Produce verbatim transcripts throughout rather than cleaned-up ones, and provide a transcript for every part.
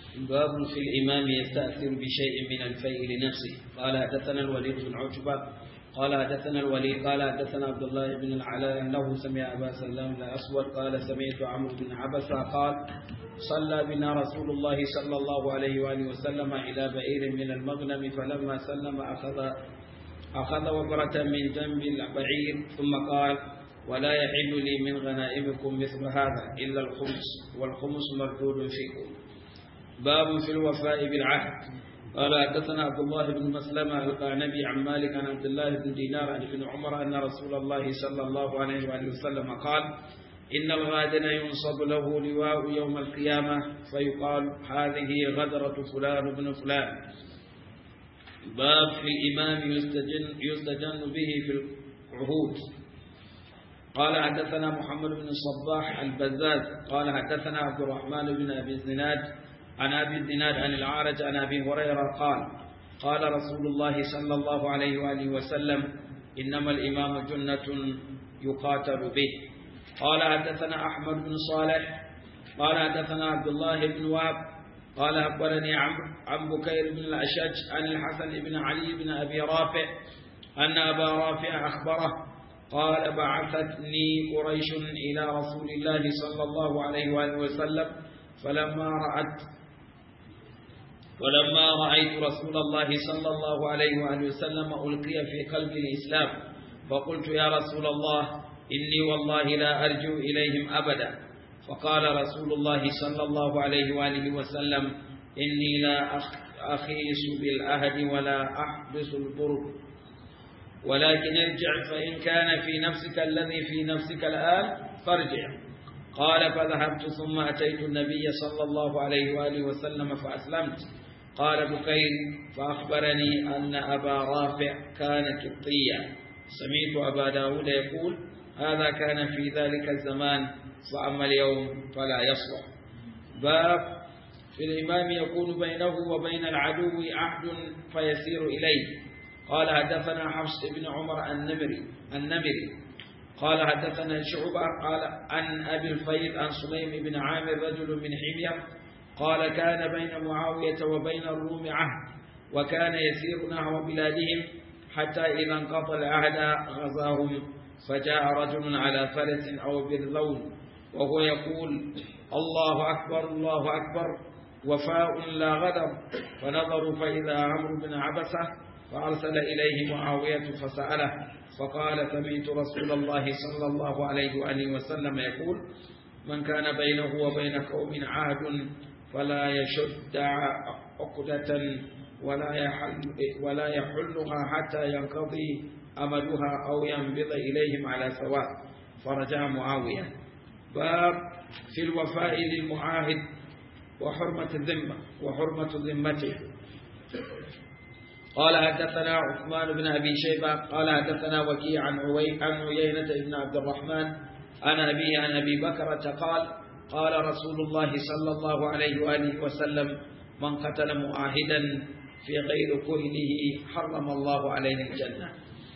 باب في الإمام يستأثر بشيء من الفيء لنفسه. قال حدثنا الوليد بن عتبة قال حدثنا الوليد قال حدثنا عبد الله بن العلاء أنه سمع أبا سلام الأسود قال سمعت عمرو بن عبسة قال صلى بنا رسول الله صلى الله عليه وآله وسلم إلى بئير من المغنم فلما سلم أخذ أخذ وبرة من جنب البعير ثم قال ولا يحل لي من غنائمكم مثل هذا إلا الخمس والخمس مردود فيكم. باب في الوفاء بالعهد. قال حدثنا عبد الله بن مسلمة القعنبي عن مالك عن عبد الله بن دينار عن ابن عمر أن رسول الله صلى الله عليه وآله وسلم قال إن الغادر ينصب له لواء يوم القيامة فيقال هذه غدرة فلان بن فلان. باب في الإمام يستجن, يستجن به في العهود. قال حدثنا محمد بن الصباح البزاز قال حدثنا عبد الرحمن بن أبي الزناد عن أبي الزناد عن العارج عن أبي هريرة قال قال رسول الله صلى الله عليه وآله وسلم إنما الإمام جنة يقاتل به. قال حدثنا أحمد بن صالح قال حدثنا عبد الله بن وهب قال أخبرني عن بكير بن الأشج عن الحسن بن علي بن أبي رافع أن أبا رافع أخبره قال بعثتني قريش إلى رسول الله صلى الله عليه وآله وسلم فلما رأت ولما رأيت رسول الله صلى الله عليه وآله وسلم ألقي في قلب الإسلام فقلت يا رسول الله إني والله لا أرجو إليهم أبدا. فقال رسول الله صلى الله عليه وآله وسلم إني لا أخيس بالأهد ولا أحبس البرد ولكن ارجع فإن كان في نفسك الذي في نفسك الآن فارجع. قال فذهبت ثم أتيت النبي صلى الله عليه وآله وسلم فأسلمت. قال بكير فأخبرني أن أبا رافع كان قبطيا. سمعت أبا داود يقول هذا كان في ذلك الزمان فأما اليوم فلا يصلح. باب في الإمام يكون بينه وبين العدو عهد فيسير إليه. قال حدثنا حفص بن عمر النمري النمري قال حدثنا شعبة قال عن أبي الفيض عن سليم بن عامر رجل من حمير قال كان بين معاوية وبين الروم عهد وكان يسير نحو بلادهم حتى إذا انقضى العهد غزاهم فجاء رجل على فرس أو باللون وهو يقول الله أكبر الله أكبر وفاء لا غدر. فنظروا فإذا عمرو بن عبسة فأرسل إليه معاوية فسأله فقال سمعت رسول الله صلى الله عليه وآله وسلم يقول من كان بينه وبين قوم عهد فلا يشد عقدة ولا يحل ولا يحلها حتى ينقضي أمدها أو ينبض إليهم على سواء. فرجع معاوية. باب في الوفاء للمعاهد وحرمة الذمة وحرمة ذمته. قال حدثنا عثمان بن أبي شيبة قال حدثنا وكيع عن عيينة بن عبد الرحمن عن أبيه عن أبي بكرة قال قال رسول الله صلى الله عليه وآله وسلم من قتل معاهدا في غير كهله حرم الله عليه الجنة.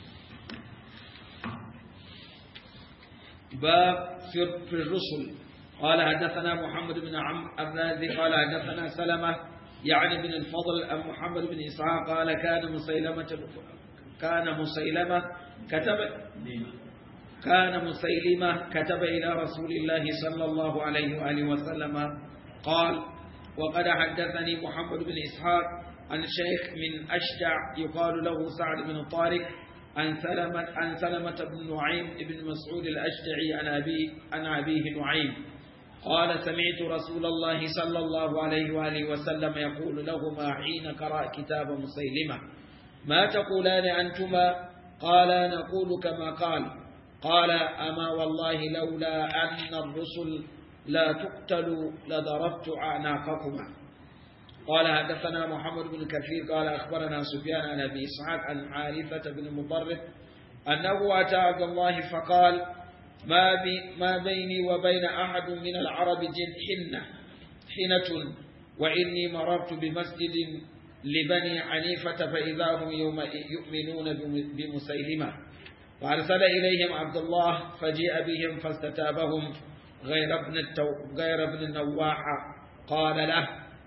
باب في الرسل. قال حدثنا محمد بن عمرو الرازي قال حدثنا سلمة يعني بن الفضل عن محمد بن إسحاق قال كان مسيلمة كان مسيلمة كتب كان مسيلمة كتب إلى رسول الله صلى الله عليه وآله وسلم قال وقد حدثني محمد بن إسحاق عن شيخ من أشجع يقال له سعد بن طارق عن سلمة عن سلمة بن نعيم بن مسعود الأشجعي عن أبيه عن أبيه نعيم قال سمعت رسول الله صلى الله عليه وآله وسلم يقول لهما حين قرأ كتاب مسيلمة ما تقولان أنتما؟ قال نقول كما قال. قال أما والله لولا أن الرسل لا تقتل لضربت أعناقكما. قال حدثنا محمد بن كثير قال أخبرنا سفيان عن أبي إسحاق عن عارفة بن مضرب أنه أتى عبد الله فقال ما, بي ما بيني وبين أحد من العرب حنة حنة وإني مررت بمسجد لبني حنيفة فإذا هم يوم يؤمنون بمسيلمة فأرسل إليهم عبد الله فجيء بهم فاستتابهم غير ابن, التو غير ابن النواح قال له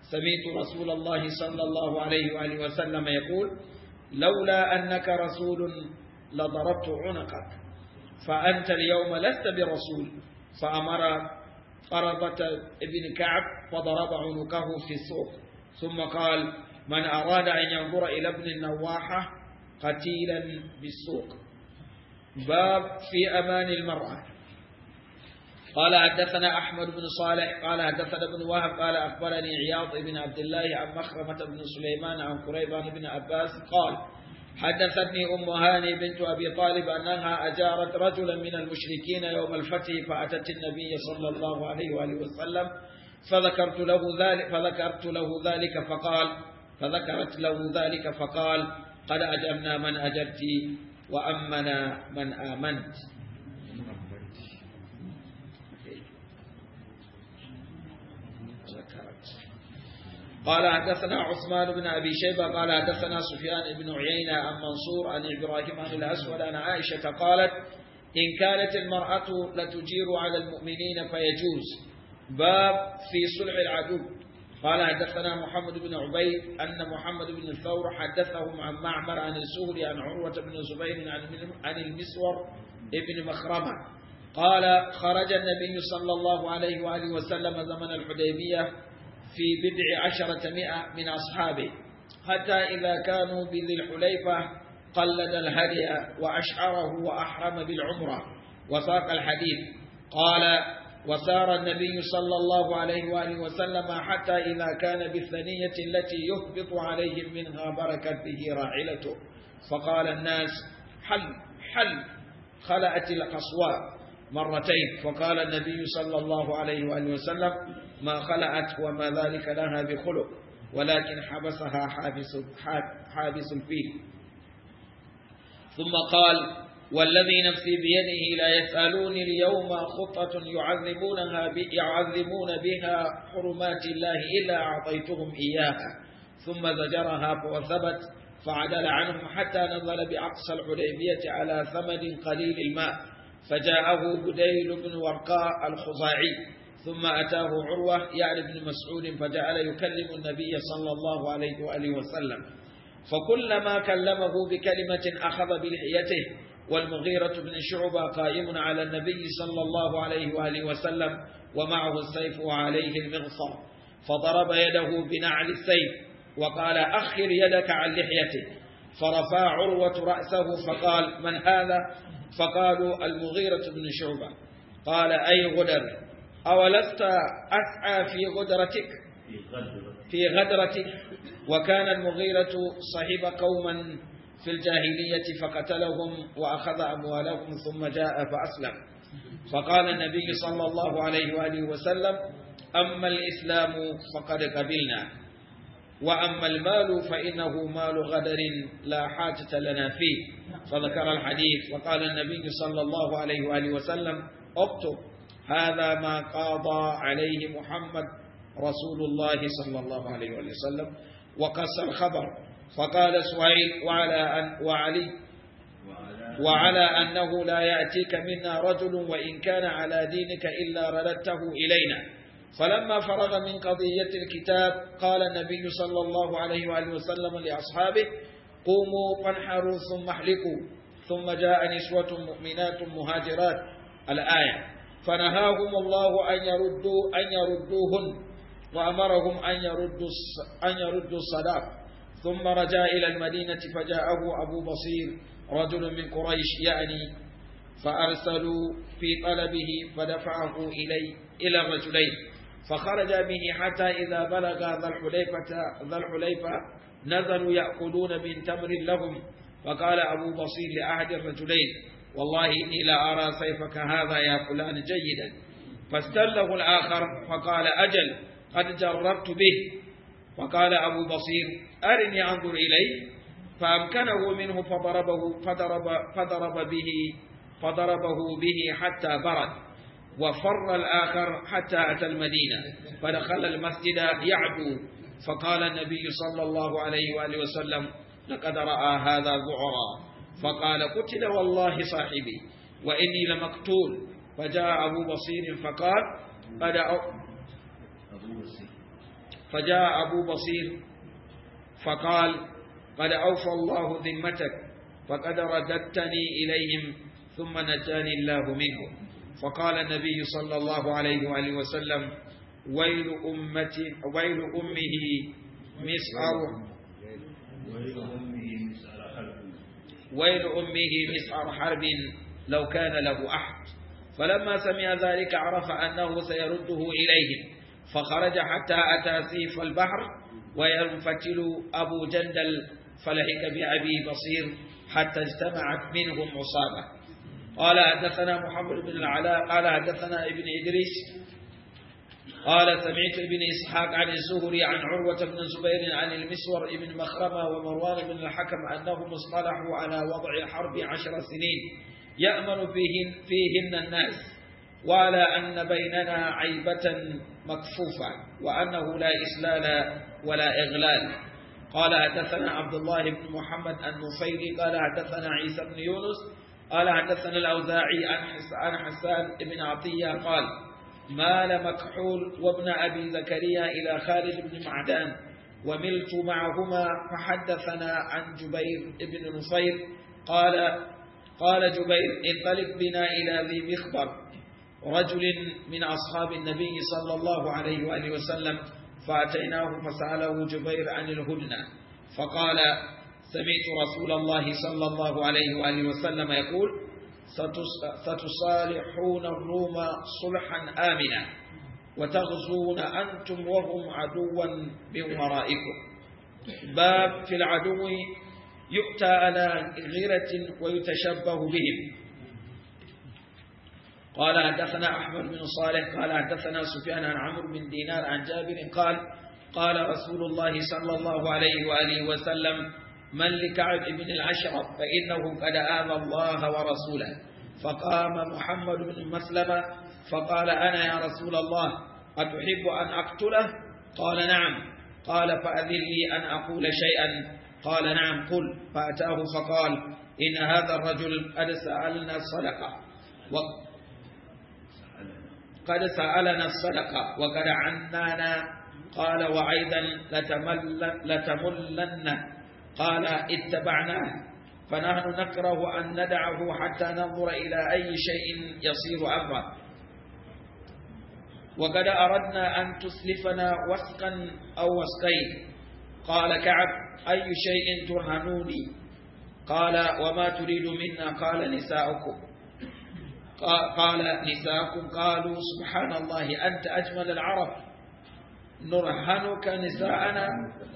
سمعت رسول الله صلى الله عليه وآله وسلم يقول لولا أنك رسول لضربت عنقك فأنت اليوم لست برسول. فأمر قرظة ابن كعب فضرب عنقه في السوق، ثم قال من أراد أن ينظر إلى ابن النواحة قتيلا بالسوق. باب في أمان المرأة. قال حدثنا أحمد بن صالح قال حدثنا ابن وهب قال أخبرني عياض بن عبد الله عن مخرمة بن سليمان عن قريبان بن عباس قال حدثتني أم هاني بنت أبي طالب أنها أجارت رجلا من المشركين يوم الفتح فأتت النبي صلى الله عليه وآله وسلم فذكرت له ذلك فذكرت له ذلك فقال فذكرت له ذلك فقال قد أجرنا من أجرت وأمنا من آمنت. قال حدثنا عثمان بن أبي شيبة قال حدثنا سفيان بن عيينة عن منصور عن إبراهيم عن الأسود عن عائشة قالت إن كانت المرأة لتجير على المؤمنين فيجوز. باب في صلح العدو. قال حدثنا محمد بن عبيد أن محمد بن الثور حدثهم عن معمر عن الزهري عن عروة بن زبير عن المسور ابن مخرمة قال خرج النبي صلى الله عليه وآله وسلم زمن الحديبية في بضع عشرة مئة من أصحابه حتى إذا كانوا بذي الحليفة قلد الهدي وأشعره وأحرم بالعمرة وساق الحديث. قال وسار النبي صلى الله عليه وآله وسلم حتى إذا كان بالثنية التي يهبط عليهم منها بركت به راحلته فقال الناس حل حل خلأت القصواء مرتين فقال النبي صلى الله عليه وآله وسلم ما خلأت وما ذلك لها بخلق ولكن حبسها حابس, حابس الفيل. ثم قال والذي نفسي بيده لا يسألوني اليوم خطة يعظمونها يعظمون بها حرمات الله إلا أعطيتهم إياها. ثم زجرها فوثبت فعدل عنهم حتى نزل بأقصى الحديبية على ثمد قليل الماء فجاءه بديل بن ورقاء الخزاعي ثم أتاه عروة يعني ابن مسعود فجعل يكلم النبي صلى الله عليه وآله وسلم فكلما كلمه بكلمة أخذ بلحيته والمغيرة بن شعبة قائم على النبي صلى الله عليه وآله وسلم ومعه السيف وعليه المغفر فضرب يده بنعل السيف وقال أخر يدك عن لحيته فرفع عروة رأسه فقال من هذا؟ فقالوا المغيرة بن شعبة. قال أي غدر أولست أسعى في غدرتك في غدرتك. وكان المغيرة صاحب قوما في الجاهلية فقتلهم وأخذ أموالهم ثم جاء فأسلم فقال النبي صلى الله عليه وآله وسلم أما الإسلام فقد قبلنا وأما المال فإنه مال غدر لا حاجة لنا فيه. فذكر الحديث وقال النبي صلى الله عليه وآله وسلم اكتب هذا ما قاضى عليه محمد رسول الله صلى الله عليه وآله وسلم وقص الخبر. فقال سهيل وعلى أن وعلي وعلى أنه لا يأتيك منا رجل وإن كان على دينك إلا رددته إلينا. فلما فرغ من قضية الكتاب قال النبي صلى الله عليه وآله وسلم لأصحابه قوموا فانحروا ثم احلقوا. ثم جاء نسوة مؤمنات مهاجرات الآية فنهاهم الله أن يردوا أن يردوهن وأمرهم أن يردوا أن يردوا الصداق. ثم رجع إلى المدينة فجاءه أبو بصير رجل من قريش يعني فأرسلوا في طلبه فدفعه إلي إلى الرجلين فخرج به حتى إذا بلغ ذا الحليفة ذا الحليفة نزلوا يأكلون من تمر لهم. فقال أبو بصير لأحد الرجلين والله إني لا أرى سيفك هذا يا فلان جيدا. فاستله الآخر فقال أجل قد جربت به. فقال أبو بصير أرني أنظر إليه فأمكنه منه فضربه فضرب فضرب به فضربه به حتى برد وفر الآخر حتى أتى المدينة فدخل المسجد يعدو. فقال النبي صلى الله عليه وآله وسلم لقد رأى هذا ذعرا. فقال قتل والله صاحبي وإني لمقتول. فجاء أبو بصير فقال قد فجاء أبو بصير فقال قد أوفى الله ذمتك فقد رددتني إليهم ثم نجاني الله منهم. فقال النبي صلى الله عليه وآله وسلم ويل أمتي ويل أمه مسعر ويل أمه مسعر حرب لو كان له أحد. فلما سمع ذلك عرف أنه سيرده إليهم فخرج حتى أتى سيف البحر وينفتل أبو جندل فلحق بأبي بصير حتى اجتمعت منهم عصابة. قال حدثنا محمد بن العلاء قال حدثنا ابن إدريس قال سمعت ابن إسحاق عن الزهري عن عروة بن الزبير عن المسور بن مخرمة ومروان بن الحكم أنهم اصطلحوا على وضع الحرب عشر سنين يأمن فيهن, فيهن الناس وعلى أن بيننا عيبة مكفوفة وأنه لا إسلال ولا إغلال. قال حدثنا عبد الله بن محمد النفيلي قال حدثنا عيسى بن يونس قال حدثنا الأوزاعي عن حسان بن عطية قال مال مكحول وابن أبي زكريا إلى خالد بن معدان وملت معهما فحدثنا عن جبير بن نصير قال قال جبير انطلق بنا إلى ذي مخبر رجل من أصحاب النبي صلى الله عليه وآله وسلم فأتيناه فسأله جبير عن الهدنة فقال سمعت رسول الله صلى الله عليه وآله وسلم يقول ستصالحون الروم صلحا آمنا وتغزون أنتم وهم عدوا من ورائكم. باب في العدو يؤتى على غيرة ويتشبه بهم. قال حدثنا أحمد بن صالح قال حدثنا سفيان عن عمرو بن دينار عن جابر قال قال رسول الله صلى الله عليه وآله وسلم من لكعب بن الأشرف فإنه قد آذى الله ورسوله. فقام محمد بن مسلمة فقال أنا يا رسول الله أتحب أن أقتله؟ قال نعم. قال فأذن لي أن أقول شيئا. قال نعم قل. فأتاه فقال إن هذا الرجل قد سألنا الصدقة قد سألنا الصدقة وقد عنانا. قال وأيضا لتملن. قال اتبعناه فنحن نكره أن ندعه حتى ننظر إلى أي شيء يصير أمره وقد أردنا أن تسلفنا وسقا أو وسقين. قال كعب أي شيء ترهنوني؟ قال وما تريد منا؟ قال نساؤكم. قال نساؤكم. قالوا سبحان الله أنت أجمل العرب نرهنك نساءنا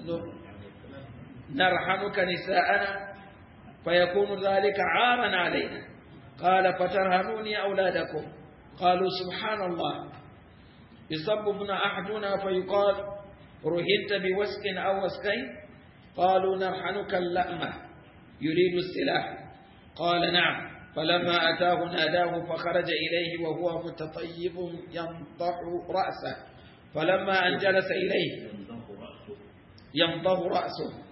نرهنك نساءنا فيكون ذلك عارا علينا. قال فترهنوني أولادكم. قالوا سبحان الله يصب ابن أحدنا فيقال رهنت بوسك أو وسكين؟ قالوا نرهنك اللأمة يريد السلاح. قال نعم. فلما أتاه ناداه فخرج إليه وهو متطيب ينضح رأسه. فلما أن جلس إليه ينضح رأسه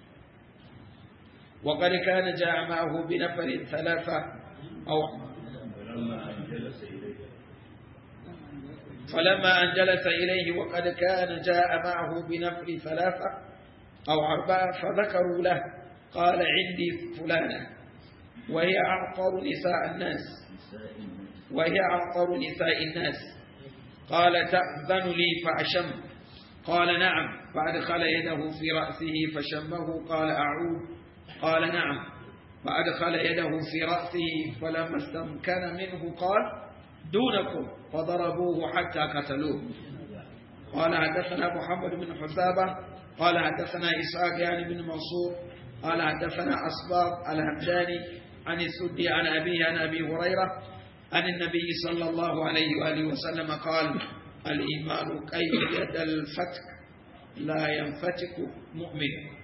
وقد كان جاء معه بنفر ثلاثة أو فلما أن جلس إليه وقد كان جاء معه بنفر ثلاثة أو أربعة فذكروا له. قال عندي فلانة وهي أعطر نساء الناس وهي أعطر نساء الناس. قال تأذن لي فأشم؟ قال نعم. فأدخل يده في رأسه فشمه. قال أعود؟ قال نعم. فأدخل يده في رأسه فلما استمكن منه قال دونكم فضربوه حتى قتلوه. قال حدثنا محمد بن حسابة قال حدثنا إسحاق يعني بن منصور قال حدثنا أصباط الهمداني عن السدي عن أبيه عن أبي هريرة عن النبي صلى الله عليه وآله وسلم قال الإيمان كيد الفتك لا ينفتك مؤمن.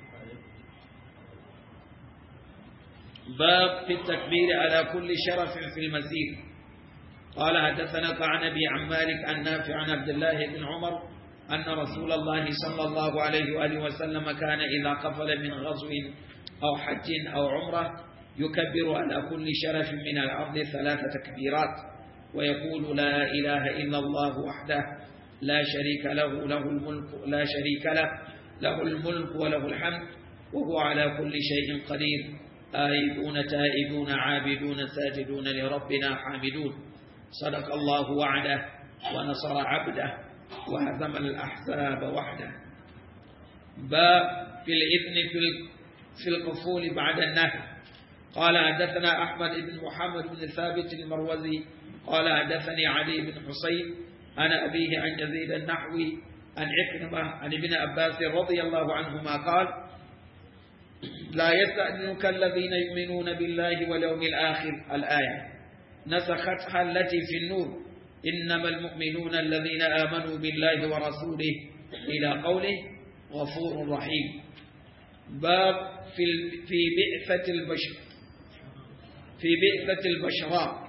باب في التكبير على كل شرف في المسير. قال حدثنا عن أبي عن مالك عن نافع عن عبد الله بن عمر أن رسول الله صلى الله عليه وآله وسلم كان إذا قفل من غزو أو حج أو عمرة يكبر على كل شرف من الأرض ثلاث تكبيرات ويقول لا إله إلا الله وحده لا شريك له له الملك لا شريك له له الملك وله الحمد وهو على كل شيء قدير آيبون تائبون عابدون ساجدون لربنا حامدون صدق الله وعده ونصر عبده وهزم الأحزاب وحده. باب في الإذن في القفول بعد النهي. قال حدثنا أحمد بن محمد بن ثابت المروزي قال حدثني علي بن حسين عن أبيه عن يزيد النحوي عن عكرمة عن ابن عباس رضي الله عنهما قال لا يستأذنك الذين يؤمنون بالله واليوم الآخر الآية نسختها التي في النور إنما المؤمنون الذين آمنوا بالله ورسوله إلى قوله غفور رحيم. باب في في بعثة البشر في بعثة البشراء.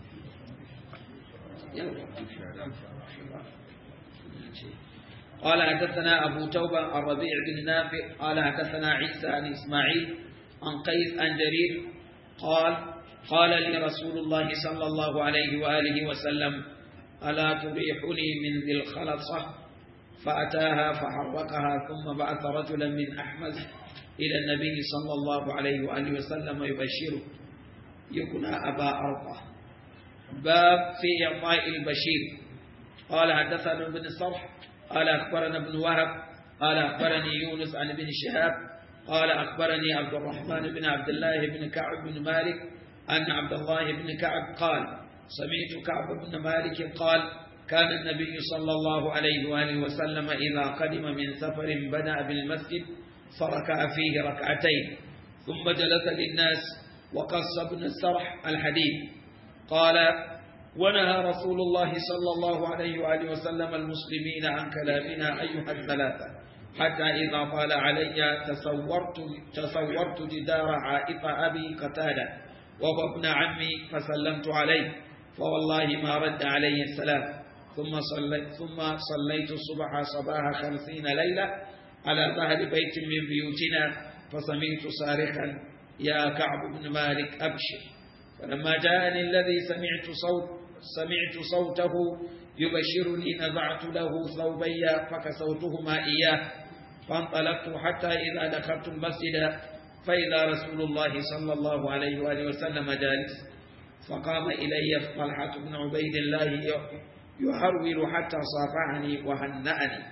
قال حدثنا أبو توبة الربيع بن نافع قال حدثنا عيسى عن إسماعيل عن قيس عن جرير قال قال لي رسول الله صلى الله عليه وآله وسلم ألا تريحني من ذي الخلصة فأتاها فحركها ثم بعث رجلا من أحمد إلى النبي صلى الله عليه وآله وسلم يبشره يكون أبا أرقى. باب في إعطاء البشير. قال حدثنا ابن الصرح قال أخبرنا ابن وهب قال أخبرني يونس عن ابن شهاب قال أخبرني عبد الرحمن بن عبد الله بن كعب بن مالك أن عبد الله بن كعب قال سمعت كعب بن مالك قال كان النبي صلى الله عليه وآله وسلم إذا قدم من سفر بدأ بالمسجد فركع فيه ركعتين ثم جلس للناس وقص ابن السرح الحديث. قال ونهى رسول الله صلى الله عليه وآله وسلم المسلمين عن كلامنا أيها الثلاثة حتى إذا طال علي تصورت, تصورت جدار عائق أبي قتادة وهو ابن عمي فسلمت عليه فوالله ما رد علي السلام ثم صليت, ثم صليت الصبح صباح خمسين ليلة على ظهر بيت من بيوتنا فسمعت صارخا يا كعب بن مالك أبشر فلما جاءني الذي سمعت صوت سمعت صوته يبشرني نزعت له ثوبي فكسوتهما إياه فانطلقت حتى إذا دخلت المسجد فإذا رسول الله صلى الله عليه وآله وسلم جالس فقام إلي طلحة بن عبيد الله يحرول حتى صافحني وهنأني.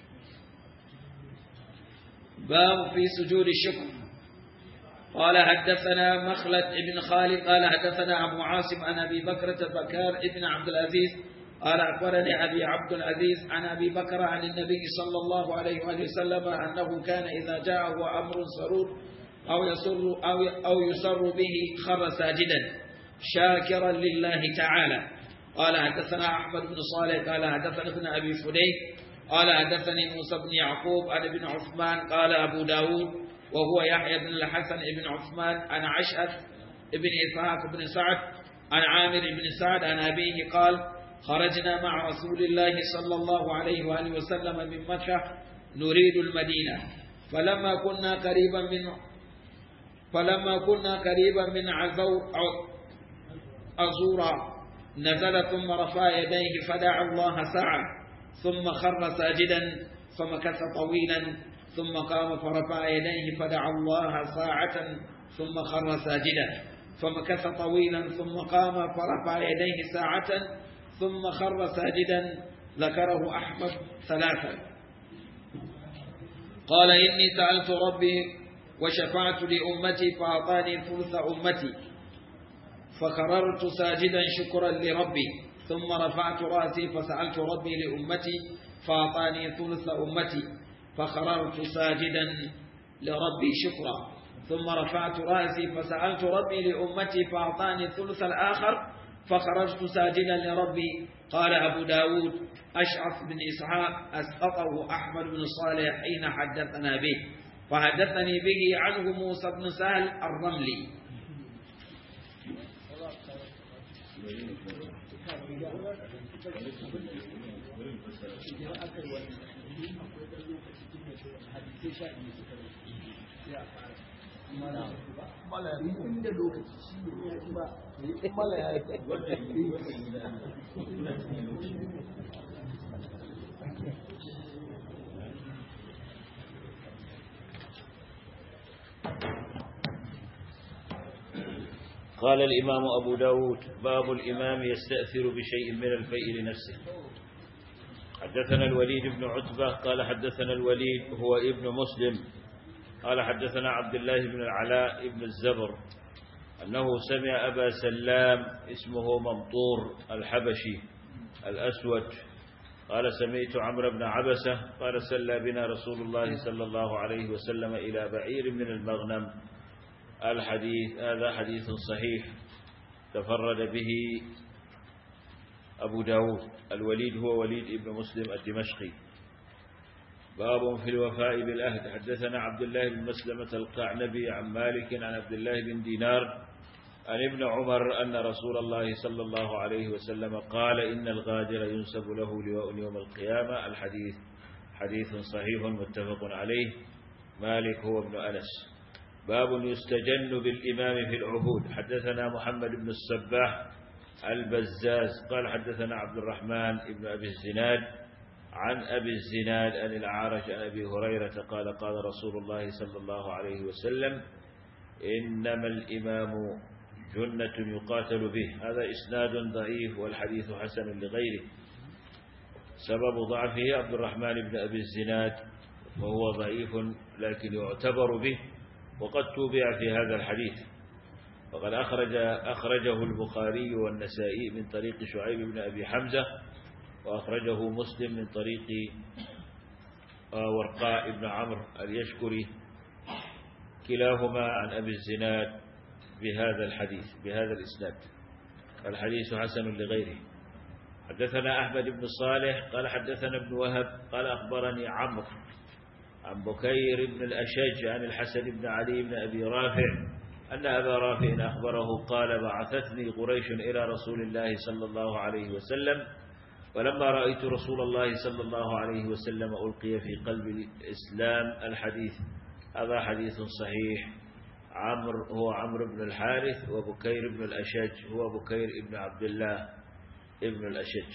باب في سجود الشكر. قال حدثنا مخلد بن خالد قال حدثنا أبو عاصم عن أبي بكرة بكار ابن عبد العزيز قال أخبرني أبي عبد العزيز عن أبي بكر عن النبي صلى الله عليه وآله وسلم أنه كان إذا جاءه أمر سرور أو يسر, أو أو يسر به خر ساجدا شاكرا لله تعالى. قال حدثنا أحمد بن صالح قال حدثنا ابن أبي فديك قال حدثني موسى بن يعقوب عن ابن عثمان قال أبو داود وهو يحيى بن الحسن بن عثمان عن عشأة بن إسحاق بن سعد عن عامر بن سعد عن أبيه قال خرجنا مع رسول الله صلى الله عليه وآله وسلم من مكة نريد المدينة فلما كنا قريبا من فلما كنا قريبا من عزور أزورا نزل ثم رفع يديه فدعا الله ساعة ثم خر ساجدا فمكث طويلا ثم قام فرفع يديه فدعا الله ساعة ثم خر ساجدا فمكث طويلا ثم قام فرفع يديه ساعة ثم خر ساجدا ذكره أحمد ثلاثا. قال إني سألت ربي وشفعت لأمتي فأعطاني ثلث أمتي فخررت ساجدا شكرا لربي ثم رفعت رأسي فسألت ربي لأمتي فأعطاني ثلث أمتي فخررت ساجدا لربي شكرا ثم رفعت رأسي فسألت ربي لأمتي فأعطاني الثلث الآخر فخرجت ساجدا لربي. قال أبو داود أشعث بن إسحاق أسقطه أحمد بن صالح حين حدثنا به فحدثني به عنه موسى بن سهل الرملي. قال الإمام أبو داود باب الإمام يستأثر بشيء من الفيء لنفسه. حدثنا الوليد بن عتبة قال حدثنا الوليد هو ابن مسلم قال حدثنا عبد الله بن العلاء بن الزبر أنه سمع أبا سلام اسمه ممطور الحبشي الأسود قال سمعت عمرو بن عبسة قال سلى بنا رسول الله صلى الله عليه وسلم إلى بعير من المغنم. الحديث هذا حديث صحيح تفرد به أبو داود. الوليد هو وليد ابن مسلم الدمشقي. باب في الوفاء بالعهد. حدثنا عبد الله بن مسلمة القعنبي عن مالك عن عبد الله بن دينار عن ابن عمر أن رسول الله صلى الله عليه وسلم قال إن الغادر ينسب له لواء يوم القيامة. الحديث حديث صحيح متفق عليه. مالك هو ابن أنس. باب يستجن بالإمام في العهود. حدثنا محمد بن الصباح البزاز قال حدثنا عبد الرحمن بن أبي الزناد عن أبي الزناد عن الأعرج عن أبي هريرة قال قال رسول الله صلى الله عليه وسلم إنما الإمام جنة يقاتل به. هذا إسناد ضعيف والحديث حسن لغيره. سبب ضعفه عبد الرحمن بن أبي الزناد وهو ضعيف لكن يعتبر به وقد توبع في هذا الحديث. وقد أخرج أخرجه البخاري والنسائي من طريق شعيب بن أبي حمزة وأخرجه مسلم من طريق ورقاء بن عمرو اليشكري كلاهما عن أبي الزناد بهذا الحديث بهذا الإسناد. الحديث حسن لغيره. حدثنا أحمد بن صالح قال حدثنا ابن وهب قال أخبرني عمرو عن بكير بن الأشج عن الحسن بن علي بن أبي رافع أن أبا رافع أخبره قال بعثتني قريش إلى رسول الله صلى الله عليه وسلم ولما رأيت رسول الله صلى الله عليه وسلم ألقي في قلب الإسلام. الحديث هذا حديث صحيح. عمرو هو عمرو بن الحارث وبكير بن الأشج هو بكير بن عبد الله ابن الأشج.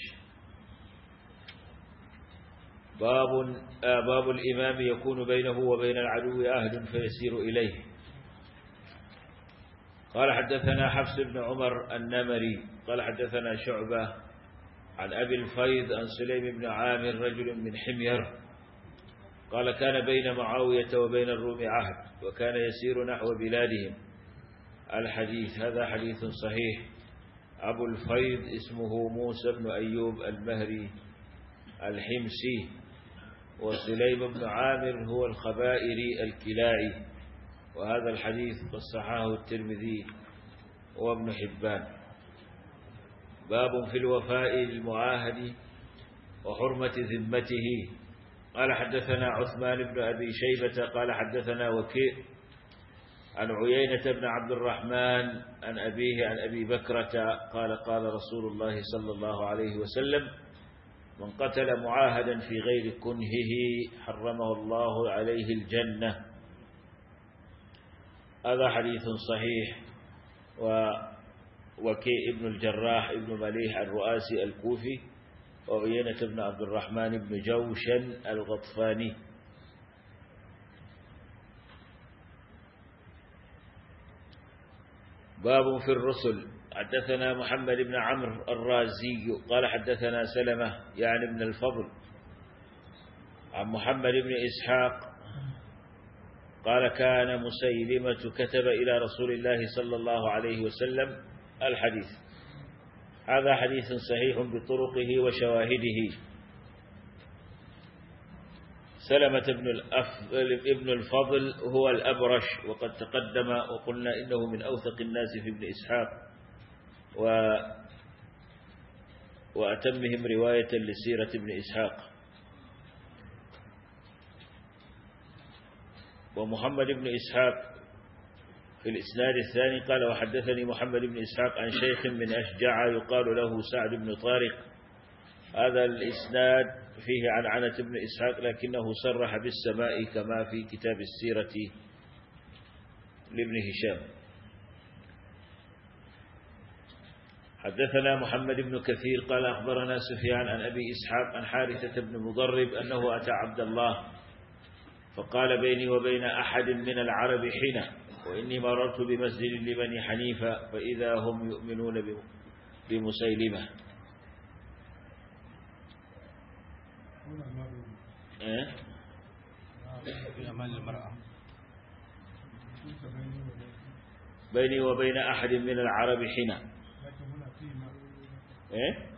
باب آه باب الإمام يكون بينه وبين العدو عهد فيسير إليه. قال حدثنا حفص بن عمر النمري قال حدثنا شعبة عن أبي الفيض عن سليم بن عامر رجل من حمير قال كان بين معاوية وبين الروم عهد وكان يسير نحو بلادهم. الحديث هذا حديث صحيح. أبو الفيض اسمه موسى بن أيوب المهري الحمسي وسليم بن عامر هو الخبائري الكلاعي. وهذا الحديث قد صححه الترمذي وابن حبان. باب في الوفاء للمعاهد وحرمة ذمته. قال حدثنا عثمان بن أبي شيبة قال حدثنا وكيع عن عيينة بن عبد الرحمن عن أبيه عن أبي بكرة قال قال رسول الله صلى الله عليه وسلم من قتل معاهدا في غير كنهه حرمه الله عليه الجنة. هذا حديث صحيح. ووكيع بن الجراح ابن مليح الرؤاسي الكوفي وعيينة بن عبد الرحمن بن جوشن الغطفاني. باب في الرسل. حدثنا محمد بن عمرو الرازي قال حدثنا سلمة يعني ابن الفضل عن محمد بن إسحاق قال كان مسيلمة كتب إلى رسول الله صلى الله عليه وسلم. الحديث هذا حديث صحيح بطرقه وشواهده. سلمة بن ابن الفضل هو الأبرش وقد تقدم وقلنا إنه من أوثق الناس في ابن إسحاق و وأتمهم رواية لسيرة ابن إسحاق. ومحمد بن إسحاق في الإسناد الثاني قال وحدثني محمد بن إسحاق عن شيخ من أشجع يقال له سعد بن طارق. هذا الإسناد فيه عن عنة بن إسحاق لكنه صرح بالسماء كما في كتاب السيرة لابن هشام. حدثنا محمد بن كثير قال أخبرنا سفيان عن أبي إسحاق عن حارثة بن مضرب أنه أتى عبد الله فقال بيني وبين أحد من العرب حين وإني مررت بمسجد لبني حنيفة فإذا هم يؤمنون بمسيلمة. إيه؟ في أمان المرأة بيني وبين أحد من العرب حين إيه؟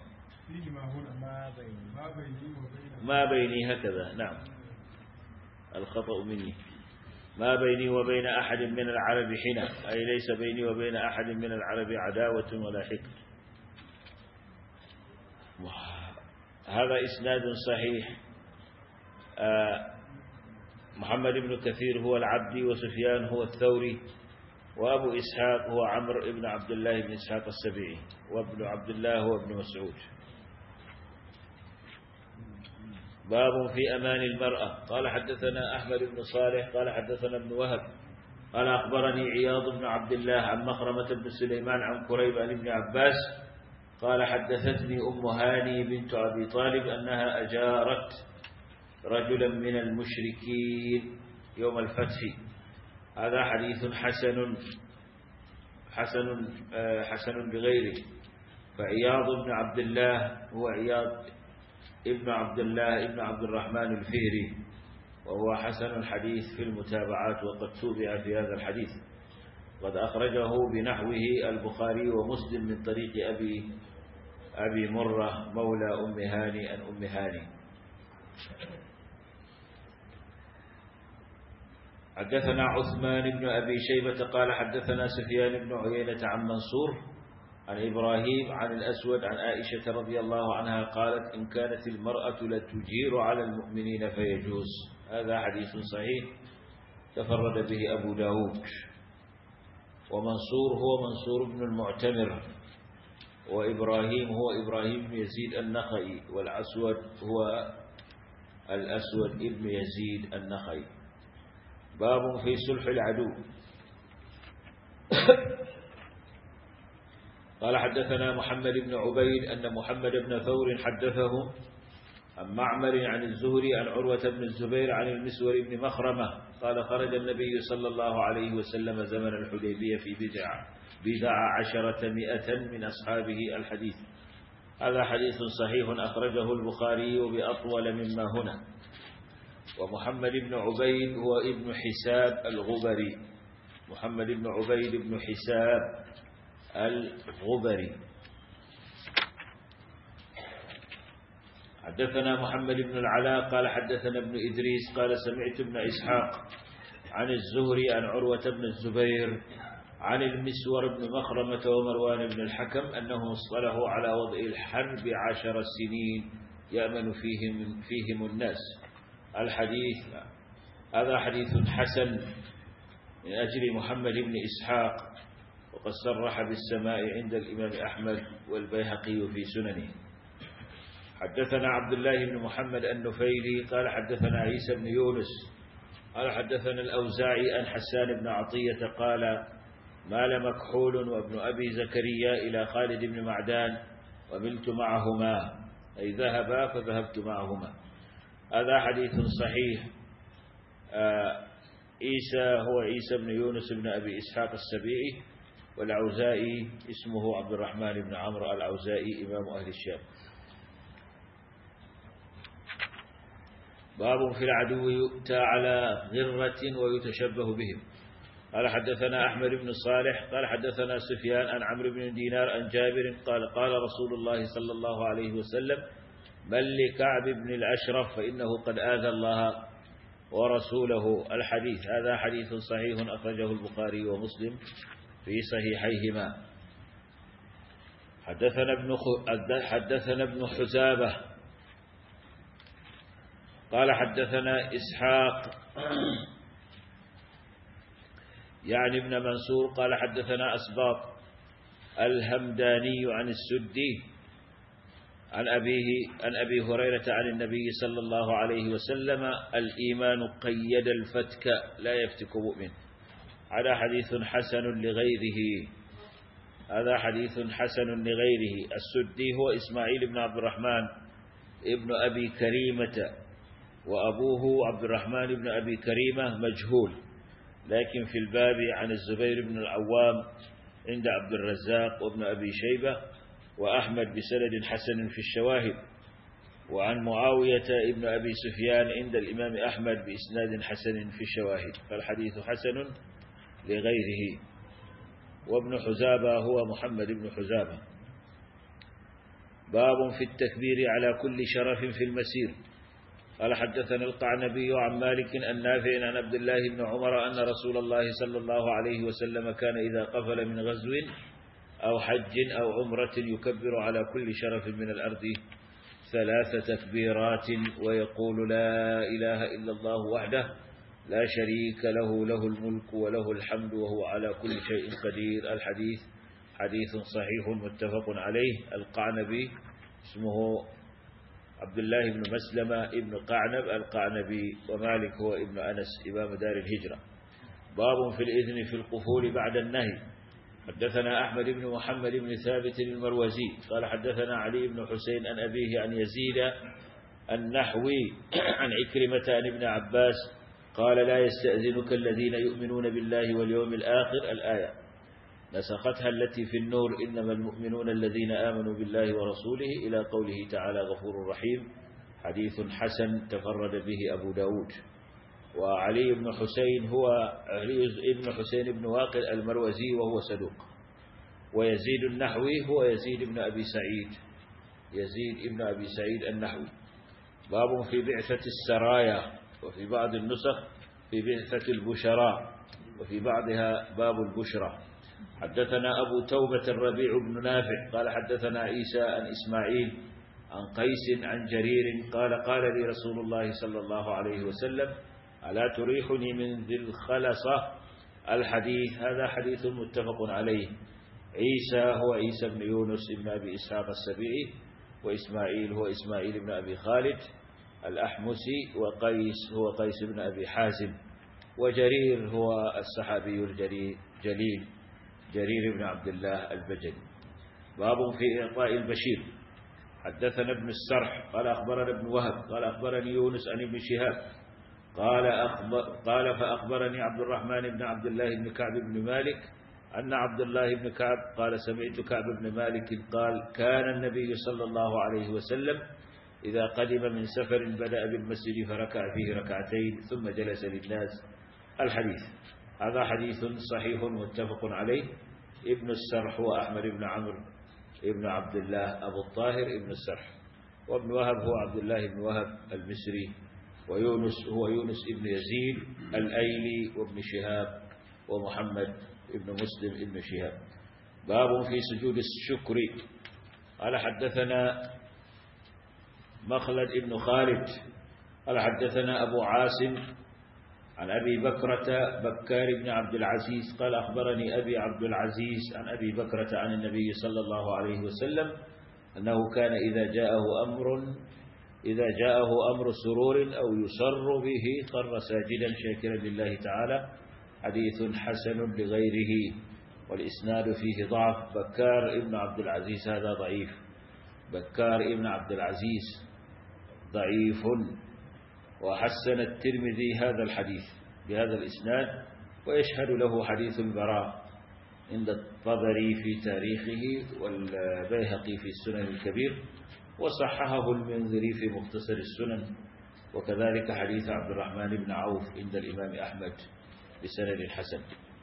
ما بيني هكذا. نعم الخطأ مني. ما بيني وبين أحد من العرب حين، أي ليس بيني وبين أحد من العرب عداوة ولا حقد. هذا إسناد صحيح. محمد بن كثير هو العبدي، وسفيان هو الثوري، وأبو إسحاق هو عمرو بن عبد الله بن إسحاق السبيعي، وابن عبد الله هو ابن مسعود. باب في أمان المرأة. قال حدثنا أحمد بن صالح قال حدثنا ابن وهب قال أخبرني عياض بن عبد الله عن مخرمة بن سليمان عن كريب عن ابن عباس قال حدثتني أم هاني بنت أبي طالب أنها أجارت رجلا من المشركين يوم الفتح. هذا حديث حسن حسن حسن بغيره. فعياض بن عبد الله هو عياض ابن عبد الله ابن عبد الرحمن الفهري، وهو حسن الحديث في المتابعات، وقد تابع في هذا الحديث. قد أخرجه بنحوه البخاري ومسلم من طريق أبي أبي مرة مولى أم هاني عن أم هاني. حدثنا عثمان بن أبي شيبة قال حدثنا سفيان بن عيينة عن منصور عن إبراهيم عن الأسود عن عائشة رضي الله عنها قالت إن كانت المرأة لتجير على المؤمنين فيجوز. هذا حديث صحيح تفرد به أبو داود. ومنصور هو منصور بن المعتمر، وإبراهيم هو إبراهيم بن يزيد النخعي، والأسود هو الأسود ابن يزيد النخعي. باب في صلح العدو. قال حدثنا محمد بن عبيد أن محمد بن ثور حدثه عن معمر عن الزهري عن عروة بن الزبير عن المسور بن مخرمة قال خرج النبي صلى الله عليه وسلم زمن الحديبية في بضع بضع عشرة مئة من أصحابه الحديث. هذا حديث صحيح أخرجه البخاري بأطول مما هنا. ومحمد بن عبيد هو ابن حساب الغبري، محمد بن عبيد بن حساب الغبري. حدثنا محمد بن العلاء قال حدثنا ابن إدريس قال سمعت ابن إسحاق عن الزهري عن عروة بن الزبير عن المسور بن مخرمة ومروان بن الحكم أنه اصطلحوا على وضع الحرب عشر سنين يأمن فيهم, فيهم الناس. الحديث هذا حديث حسن من أجل محمد بن إسحاق، وقد صرح بالسماء عند الإمام أحمد والبيهقي في سننه. حدثنا عبد الله بن محمد النفيلي قال حدثنا عيسى بن يونس قال حدثنا الأوزاعي عن حسان بن عطية قال مال مكحول وابن أبي زكريا إلى خالد بن معدان وملت معهما، أي ذهبا فذهبت معهما. هذا حديث صحيح. عيسى هو عيسى بن يونس بن أبي إسحاق السبيعي، والعوزائي اسمه عبد الرحمن بن عمرو العوزائي إمام أهل الشام. باب في العدو يؤتى على غرة ويتشبه بهم. قال حدثنا أحمد بن صالح قال حدثنا سفيان عن عمرو بن دينار عن جابر قال قال رسول الله صلى الله عليه وسلم من لكعب بن الأشرف فإنه قد آذى الله ورسوله. الحديث هذا حديث صحيح أخرجه البخاري ومسلم في صحيحيهما. حدثنا ابن حدثنا ابن حزابة قال حدثنا إسحاق يعني ابن منصور قال حدثنا أسباط الهمداني عن السدي عن أبيه عن أبي هريرة عن النبي صلى الله عليه وسلم الإيمان قيد الفتك لا يفتك مؤمن. هذا حديث حسن لغيره. هذا حديث حسن لغيره. السدي هو إسماعيل بن عبد الرحمن ابن أبي كريمة، وأبوه عبد الرحمن بن أبي كريمة مجهول، لكن في الباب عن الزبير بن العوام عند عبد الرزاق وابن أبي شيبة وأحمد بسند حسن في الشواهد، وعن معاوية ابن أبي سفيان عند الإمام أحمد بإسناد حسن في الشواهد، فالحديث حسن لغيره. وابن حزابة هو محمد بن حزابة. باب في التكبير على كل شرف في المسير. قال حدثنا القعنبي عن مالك النافع عن عبد الله بن عمر أن رسول الله صلى الله عليه وسلم كان إذا قفل من غزو أو حج أو عمرة يكبر على كل شرف من الأرض ثلاث تكبيرات ويقول لا إله إلا الله وحده لا شريك له له الملك وله الحمد وهو على كل شيء قدير. الحديث حديث صحيح متفق عليه. القعنبي اسمه عبد الله بن مسلمة ابن قعنب القعنبي، ومالك هو ابن أنس إمام دار الهجرة. باب في الإذن في القفول بعد النهي. حدثنا أحمد بن محمد بن ثابت المروزي قال حدثنا علي بن حسين عن أبيه عن يزيد النحوي عن عكرمة عن ابن عباس قال لا يستأذنك الذين يؤمنون بالله واليوم الآخر الآية، نسختها التي في النور إنما المؤمنون الذين آمنوا بالله ورسوله إلى قوله تعالى غفور رحيم. حديث حسن تفرد به أبو داود. وعلي بن حسين هو علي بن حسين بن واقد المروزي وهو صدوق. ويزيد النحوي هو يزيد بن أبي سعيد يزيد بن أبي سعيد النحوي. باب في بعثة السرايا، وفي بعض النسخ في بعثة البشراء، وفي بعضها باب البشرى. حدثنا أبو توبة الربيع بن نافع قال حدثنا عيسى عن إسماعيل عن قيس عن جرير قال قال لي رسول الله صلى الله عليه وسلم ألا تريحني من ذي الخلصة. الحديث هذا حديث متفق عليه. عيسى هو عيسى بن يونس بن أبي إسحاق السبيعي، وإسماعيل هو إسماعيل بن أبي خالد الأحمسي، وقيس هو قيس بن أبي حازم، وجرير هو الصحابي الجليل جرير بن عبد الله البجلي. باب في إعطاء البشير. حدثنا ابن السرح قال أخبرنا ابن وهب قال أخبرني يونس عن ابن شهاب قال, أخبر قال فأخبرني عبد الرحمن بن عبد الله بن كعب بن مالك أن عبد الله بن كعب قال سمعت كعب بن مالك قال كان النبي صلى الله عليه وسلم إذا قدم من سفر بدأ بالمسجد فركع فيه ركعتين ثم جلس للناس. الحديث هذا حديث صحيح متفق عليه. ابن السرح هو أحمد بن عمرو ابن عبد الله أبو الطاهر ابن السرح، وابن وهب هو عبد الله بن وهب المصري، ويونس هو يونس ابن يزيد الأيلي، وابن شهاب ومحمد ابن مسلم ابن شهاب. باب في سجود الشكر. قال حدثنا مخلد ابن خالد قال حدثنا أبو عاصم عن أبي بكرة بكار بن عبد العزيز قال أخبرني أبي عبد العزيز عن أبي بكرة عن النبي صلى الله عليه وسلم أنه كان إذا جاءه أمر إذا جاءه أمر سرور أو يسر به خر ساجدا شاكرا لله تعالى. حديث حسن لغيره، والإسناد فيه ضعف. بكار ابن عبد العزيز هذا ضعيف. بكار ابن عبد العزيز ضعيف. وحسن الترمذي هذا الحديث بهذا الإسناد، ويشهد له حديث البراء عند الطبري في تاريخه والبيهقي في السنن الكبير، وصححه المنذري في مختصر السنن، وكذلك حديث عبد الرحمن بن عوف عند الإمام أحمد بسند حسن.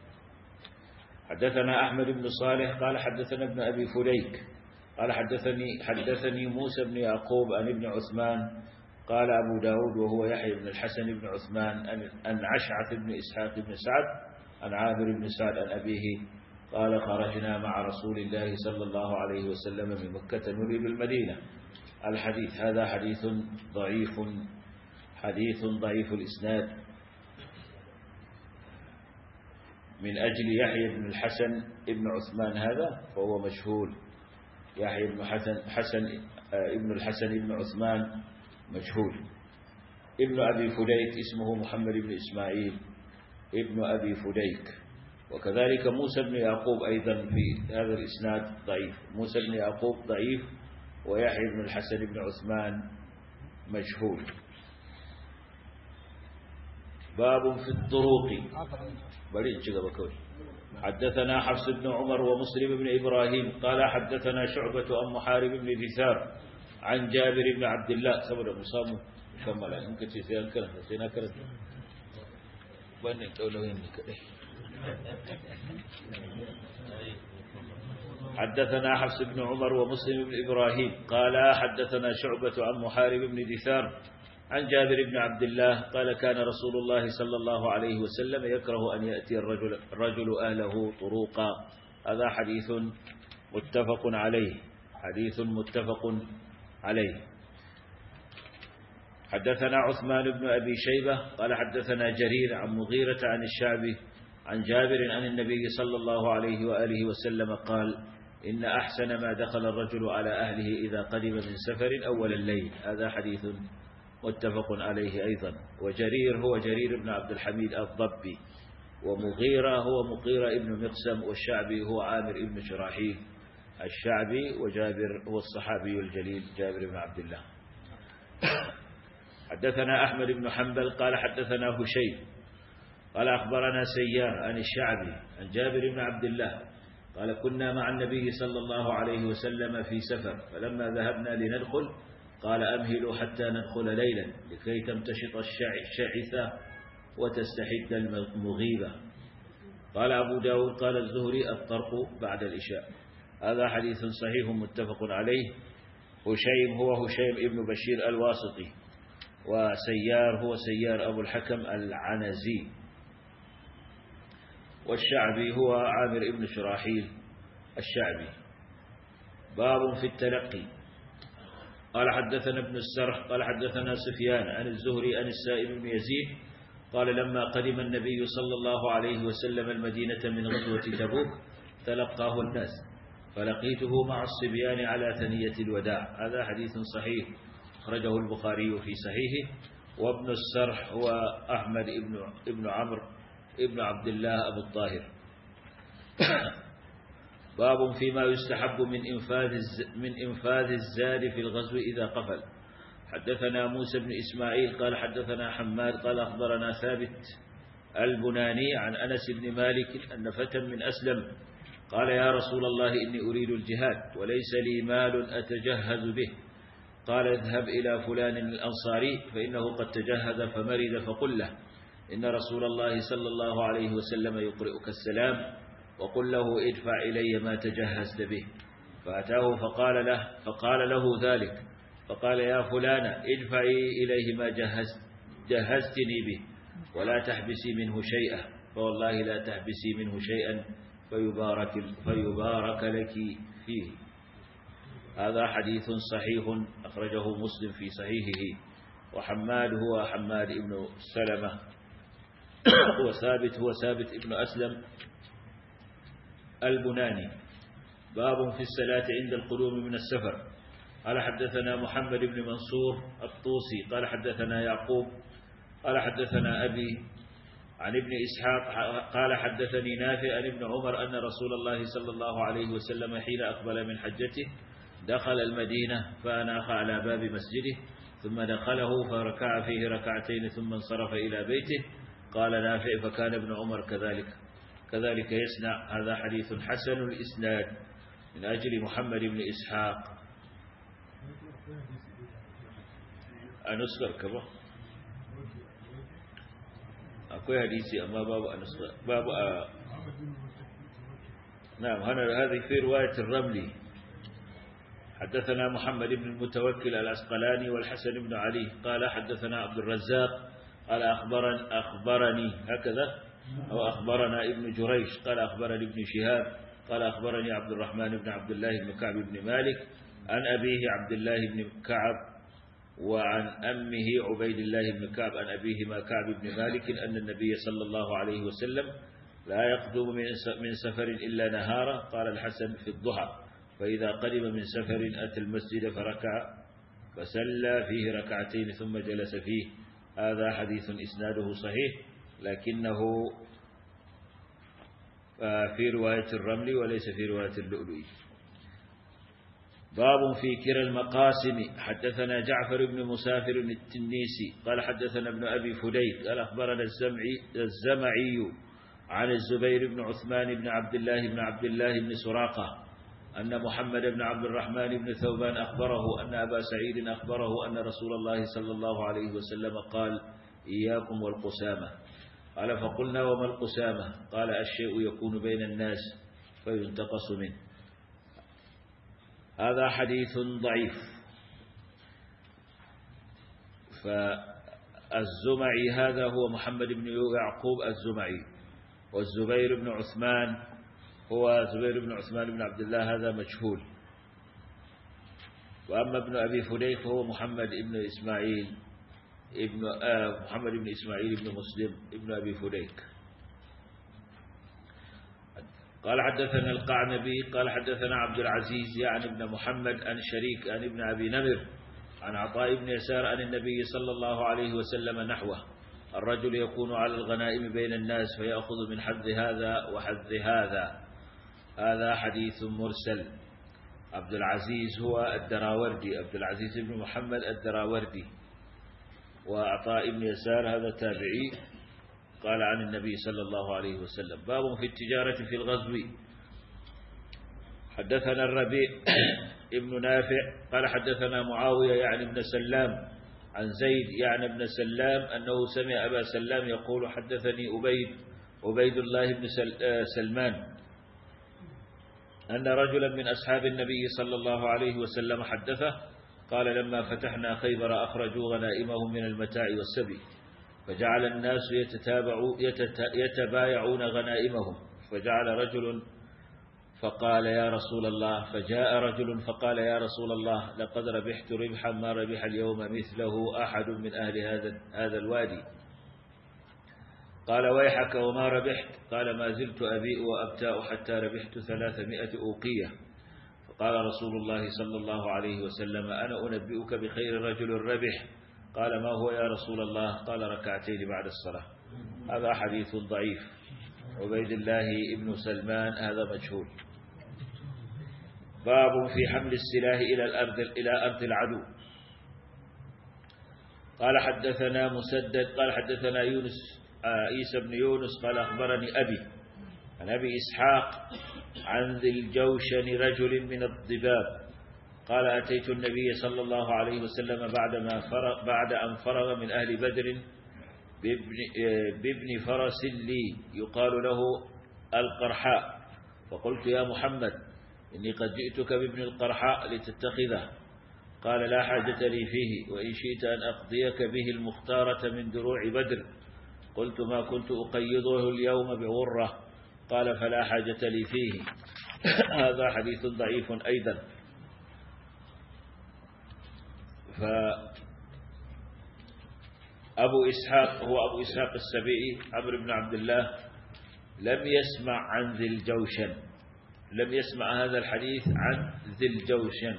حدثنا أحمد بن صالح قال حدثنا ابن أبي فليك قال حدثني حدثني موسى بن يعقوب عن ابن عثمان قال أبو داود وهو يحيى بن الحسن بن عثمان أن عشعث بن إسحاق بن سعد عن عامر بن سعد عن أبيه قال خرجنا مع رسول الله صلى الله عليه وسلم من مكة نريد المدينة. الحديث هذا حديث ضعيف حديث ضعيف الإسناد من أجل يحيى بن الحسن ابن عثمان هذا، فهو مجهول. يحيى بن حسن حسن ابن الحسن ابن عثمان مجهول. ابن أبي فديك اسمه محمد بن إسماعيل ابن أبي فديك. وكذلك موسى بن يعقوب أيضا في هذا الإسناد ضعيف. موسى بن يعقوب ضعيف، ويحيى بن الحسن بن عثمان مجهول. باب في الطرق بريء جغب كوي حدثنا حفص بن عمر ومسلم بن إبراهيم قال حدثنا شعبة عن محارب بن دثار عن جابر بن عبد الله سبب مصام كمل ممكن تسيان كره سينا كره بان دولوين كده حدثنا حفص بن عمر ومسلم بن إبراهيم قال حدثنا شعبة عن محارب بن دثار عن جابر بن عبد الله قال كان رسول الله صلى الله عليه وسلم يكره أن يأتي الرجل, الرجل أهله طروقا. هذا حديث متفق عليه حديث متفق عليه. حدثنا عثمان بن أبي شيبة قال حدثنا جرير عن مغيرة عن الشعبي عن جابر عن النبي صلى الله عليه وآله وسلم قال إن أحسن ما دخل الرجل على أهله إذا قدم من سفر أول الليل. هذا حديث متفق عليه أيضا. وجرير هو جرير بن عبد الحميد الضبي ومغيرة هو مغيرة ابن مقسم والشعبي هو عامر ابن شراحيل الشعبي وجابر هو الصحابي الجليل جابر بن عبد الله. حدثنا أحمد بن حنبل قال حدثنا هشيم قال أخبرنا سيار عن الشعبي عن جابر بن عبد الله قال كنا مع النبي صلى الله عليه وسلم في سفر فلما ذهبنا لندخل قال أمهلوا حتى ندخل ليلا لكي تمتشط الشعثة وتستحد المغيبة. قال أبو داود قال الزهري الطرق بعد الإشاء. هذا حديث صحيح متفق عليه. هشيم هو هشيم ابن بشير الواسطي وسيار هو سيار أبو الحكم العنزي والشعبي هو عامر ابن شراحيل الشعبي. باب في التلقي. قال حدثنا ابن السرح قال حدثنا سفيان عن الزهري عن السائب بن يزيد قال لما قدم النبي صلى الله عليه وسلم المدينة من غزوة تبوك تلقاه الناس فلقيته مع الصبيان على ثنية الوداع. هذا حديث صحيح أخرجه البخاري في صحيحه. وابن السرح هو أحمد ابن ابن عمرو ابن عبد الله أبو الطاهر. باب فيما يستحب من إنفاذ من إنفاذ الزاد في الغزو إذا قفل. حدثنا موسى بن إسماعيل قال حدثنا حماد قال أخبرنا ثابت البناني عن أنس بن مالك أن فتى من أسلم قال يا رسول الله إني أريد الجهاد وليس لي مال أتجهز به. قال اذهب إلى فلان الأنصاري فإنه قد تجهز فمرض فقل له إن رسول الله صلى الله عليه وسلم يقرئك السلام وقل له ادفع إلي ما تجهزت به. فأتاه فقال له, فقال له ذلك فقال يا فلان ادفعي إليه ما جهزت جهزتني به ولا تحبسي منه شيئا فوالله لا تحبسي منه شيئا فيبارك, فيبارك لك فيه. هذا حديث صحيح أخرجه مسلم في صحيحه. وحماد هو حماد بن سلمة وثابت هو ثابت ابن أسلم البناني. باب في الصلاة عند القدوم من السفر. قال حدثنا محمد بن منصور الطوسي قال حدثنا يعقوب قال حدثنا أبي عن ابن إسحاق قال حدثني نافع عن ابن عمر أن رسول الله صلى الله عليه وسلم حين أقبل من حجته دخل المدينة فأناخ على باب مسجده ثم دخله فركع فيه ركعتين ثم انصرف إلى بيته. قال نافع فكان ابن عمر كذلك كذلك يصنع. هذا حديث حسن الإسناد من أجل محمد بن إسحاق. أنسخر كبه أكوي حديثي أما باب أنسخر باب أ... نعم هذه في رواية الرملي. حدثنا محمد بن المتوكل العسقلاني والحسن بن علي قال حدثنا عبد الرزاق قال أخبرني, أخبرني هكذا أو أخبرنا ابن جريش قال أخبرني ابن شهاب قال أخبرني عبد الرحمن بن عبد الله بن كعب بن مالك عن أبيه عبد الله بن كعب وعن أمه عبيد الله بن كعب عن أبيهما كعب بن مالك أن النبي صلى الله عليه وسلم لا يقدم من سفر إلا نهارا. قال الحسن في الضحى فإذا قدم من سفر أتى المسجد فركع فسلى فيه ركعتين ثم جلس فيه. هذا حديث إسناده صحيح لكنه في رواية الرمل وليس في رواية اللؤلؤي. باب في كرى المقاسم. حدثنا جعفر بن مسافر التنيسي قال حدثنا ابن أبي فديك قال أخبرنا الزمعي, الزمعي عن الزبير بن عثمان بن عبد الله بن عبد الله بن سراقة أن محمد بن عبد الرحمن بن ثوبان أخبره أن أبا سعيد أخبره أن رسول الله صلى الله عليه وسلم قال إياكم والقسامة. قال فقلنا وما القسامة؟ قال الشيء يكون بين الناس فينتقص منه. هذا حديث ضعيف. فالزمعي هذا هو محمد بن يعقوب الزمعي، والزبير بن عثمان هو زبير بن عثمان بن عبد الله هذا مجهول. وأما ابن أبي فديك هو محمد بن إسماعيل ابن آه محمد بن إسماعيل بن مسلم ابن أبي فديك. قال حدثنا القعنبي قال حدثنا عبد العزيز يعني ابن محمد عن شريك عن ابن أبي نمر عن عطاء بن يسار عن النبي صلى الله عليه وسلم نحوه: الرجل يكون على الغنائم بين الناس فيأخذ من حظ هذا وحظ هذا. هذا حديث مرسل. عبد العزيز هو الدراوردي، عبد العزيز بن محمد الدراوردي. وعطاء بن يسار هذا تابعي قال عن النبي صلى الله عليه وسلم. باب في التجارة في الغزو. حدثنا الربيع ابن نافع قال حدثنا معاوية يعني ابن سلام عن زيد يعني ابن سلام أنه سمع أبا سلام يقول حدثني أبيد عبيد الله بن سلمان أن رجلا من أصحاب النبي صلى الله عليه وسلم حدثه قال: لما فتحنا خيبر أخرجوا غنائمهم من المتاع والسبي، فجعل الناس يتتابعوا يتبايعون غنائمهم، فجعل رجل فقال: يا رسول الله فجاء رجل فقال: يا رسول الله لقد ربحت ربحا ما ربح اليوم مثله أحد من أهل هذا هذا الوادي. قال: ويحك وما ربحت؟ قال: ما زلت أبيء وأبتاء حتى ربحت ثلاثمائة أوقية. فقال رسول الله صلى الله عليه وسلم: أنا أنبئك بخير رجل ربح. قال: ما هو يا رسول الله؟ قال: ركعتين بعد الصلاة. هذا حديث ضعيف. عبيد الله ابن سلمان هذا مجهول. باب في حمل السلاح إلى الأرض إلى أرض العدو. قال حدثنا مسدد قال حدثنا يونس عيسى بن يونس قال أخبرني أبي عن أبي إسحاق عن ذي الجوشن رجل من الضباب قال: أتيت النبي صلى الله عليه وسلم بعدما فرغ بعد أن فرغ من أهل بدر بابن, بابن فرس لي يقال له القرحاء، فقلت: يا محمد إني قد جئتك بابن القرحاء لتتخذه. قال: لا حاجة لي فيه، وإن شئت أن أقضيك به المختارة من دروع بدر. قلت: ما كنت أقيضه اليوم بغرة. قال: فلا حاجة لي فيه. هذا حديث ضعيف أيضا. فأبو إسحاق هو أبو إسحاق السبيعي عمرو بن عبد الله لم يسمع عن ذي الجوشن، لم يسمع هذا الحديث عن ذي الجوشن،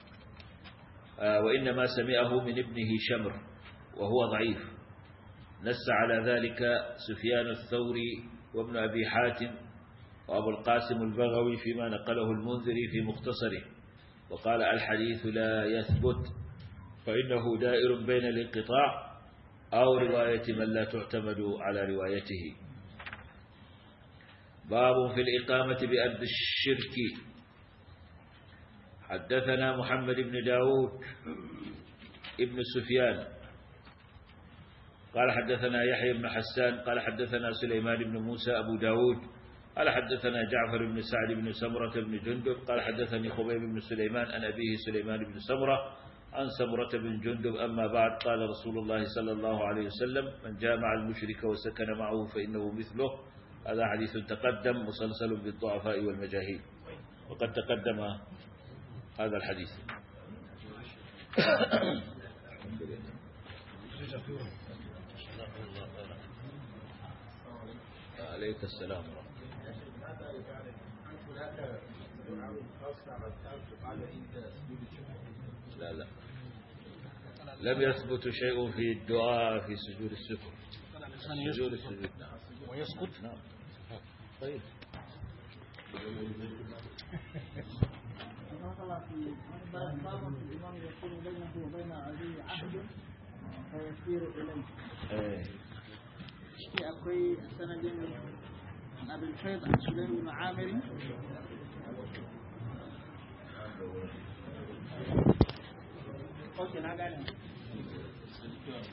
وإنما سمعه من ابنه شمر وهو ضعيف. نص على ذلك سفيان الثوري وابن أبي حاتم وأبو القاسم البغوي فيما نقله المنذري في مختصره، وقال: الحديث لا يثبت فإنه دائر بين الانقطاع أو رواية من لا تعتمد على روايته. باب في الإقامة بأرض الشرك. حدثنا محمد بن داود ابن سفيان قال حدثنا يحيى بن حسان قال حدثنا سليمان بن موسى أبو داود قال حدثنا جعفر بن سعد بن سمرة بن جندب قال حدثني خبيب بن سليمان عن أبيه سليمان بن سمرة عن سمرة بن جندب: أما بعد، قال رسول الله صلى الله عليه وسلم: من جامع المشرك وسكن معه فإنه مثله. هذا حديث تقدم مسلسل بالضعفاء والمجاهيل، وقد تقدم هذا الحديث. عليك السلام. لا لا لم يثبت شيء في الدعاء في سجود السفر. سجود السجود نعم. ويسقط نعم. طيب مثلا في باب الإمام يكون بينه وبين أبيه عهد فيسير إليه. في أقوي سند عن أبي الفيض عن سليم بن عامر أوكي نعم